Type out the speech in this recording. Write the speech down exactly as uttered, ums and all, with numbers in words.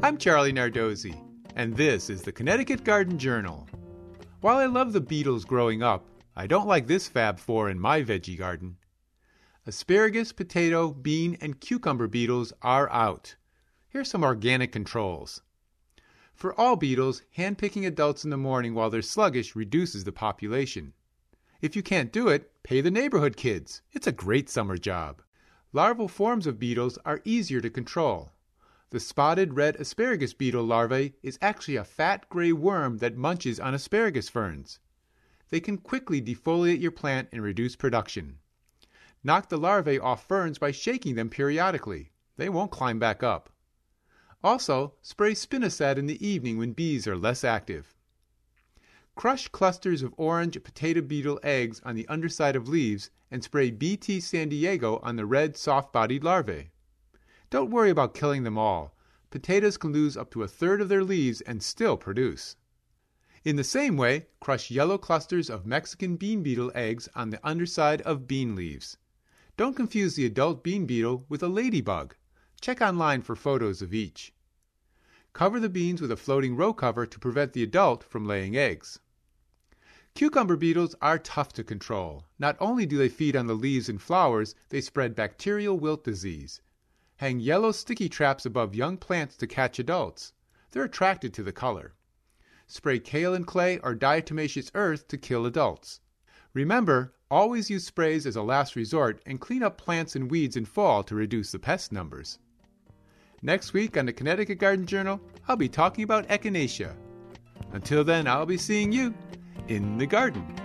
I'm Charlie Nardozzi, and this is the Connecticut Garden Journal. While I love the beetles growing up, I don't like this Fab Four in my veggie garden. Asparagus, potato, bean, and cucumber beetles are out. Here's some organic controls. For all beetles, hand-picking adults in the morning while they're sluggish reduces the population. If you can't do it, pay the neighborhood kids. It's a great summer job. Larval forms of beetles are easier to control. The spotted red asparagus beetle larvae is actually a fat gray worm that munches on asparagus ferns. They can quickly defoliate your plant and reduce production. Knock the larvae off ferns by shaking them periodically. They won't climb back up. Also, spray spinosad in the evening when bees are less active. Crush clusters of orange potato beetle eggs on the underside of leaves and spray B T San Diego on the red soft-bodied larvae. Don't worry about killing them all. Potatoes can lose up to a third of their leaves and still produce. In the same way, crush yellow clusters of Mexican bean beetle eggs on the underside of bean leaves. Don't confuse the adult bean beetle with a ladybug. Check online for photos of each. Cover the beans with a floating row cover to prevent the adult from laying eggs. Cucumber beetles are tough to control. Not only do they feed on the leaves and flowers, they spread bacterial wilt disease. Hang yellow sticky traps above young plants to catch adults. They're attracted to the color. Spray kaolin clay or diatomaceous earth to kill adults. Remember, always use sprays as a last resort and clean up plants and weeds in fall to reduce the pest numbers. Next week on the Connecticut Garden Journal, I'll be talking about echinacea. Until then, I'll be seeing you in the garden.